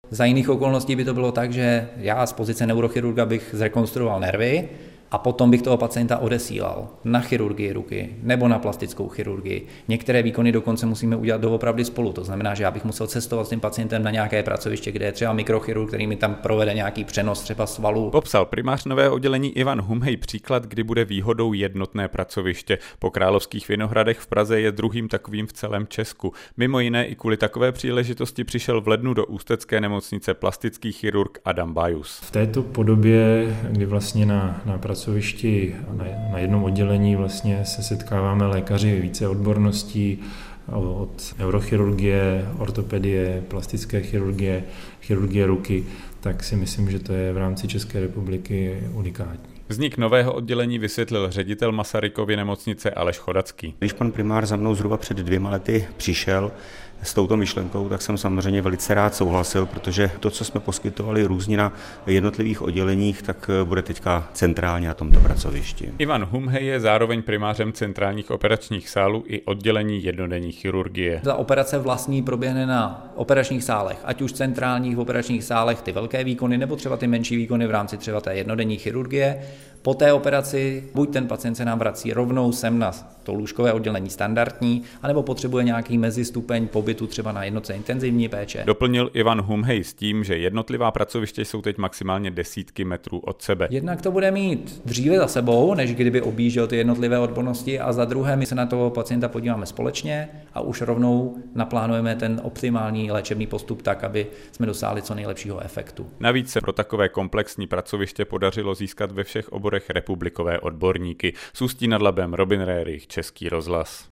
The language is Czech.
Za jiných okolností by to bylo tak, že já z pozice neurochirurga bych zrekonstruoval nervy a potom bych toho pacienta odesílal na chirurgii ruky nebo na plastickou chirurgii. Některé výkony dokonce musíme udělat doopravdy spolu. To znamená, že já bych musel cestovat s tím pacientem na nějaké pracoviště, kde je třeba mikrochirurg, který mi tam provede nějaký přenos třeba svalů. Popsal primář nového oddělení Ivan Humhej příklad, kdy bude výhodou jednotné pracoviště. Po Královských Vinohradech v Praze je druhým takovým v celém Česku. Mimo jiné i kvůli takové příležitosti přišel v lednu do ústecké nemocnice plastický chirurg Adam Bajus. V této podobě, kdy vlastně na pracovišti na jednom oddělení vlastně se setkáváme lékaři více odborností od neurochirurgie, ortopedie, plastické chirurgie, chirurgie ruky, tak si myslím, že to je v rámci České republiky unikátní. Vznik nového oddělení vysvětlil ředitel Masarykovy nemocnice Aleš Chodacký. Když pan primář za mnou zhruba před 2 lety přišel s touto myšlenkou, tak jsem samozřejmě velice rád souhlasil, protože to, co jsme poskytovali různě na jednotlivých odděleních, tak bude teďka centrálně na tomto pracovišti. Ivan Humhej je zároveň primářem centrálních operačních sálů i oddělení jednodenní chirurgie. Ta operace vlastní proběhne na operačních sálech, ať už centrálních operačních sálech ty velké výkony, nebo třeba ty menší výkony v rámci třeba té jednodenní chirurgie. Po té operaci buď ten pacient se nám vrací rovnou sem na to lůžkové oddělení standardní, anebo potřebuje nějaký mezistupeň pobytu třeba na jednotce intenzivní péče. Doplnil Ivan Humhej s tím, že jednotlivá pracoviště jsou teď maximálně desítky metrů od sebe. Jednak to bude mít dříve za sebou, než kdyby objížděl ty jednotlivé odbornosti, a za druhé my se na toho pacienta podíváme společně a už rovnou naplánujeme ten optimální léčebný postup tak, aby jsme dosáhli co nejlepšího efektu. Navíc se pro takové komplexní pracoviště podařilo získat ve všech oborech republikové odborníky. Z Ústí nad Labem Robin Rérich, Český rozhlas.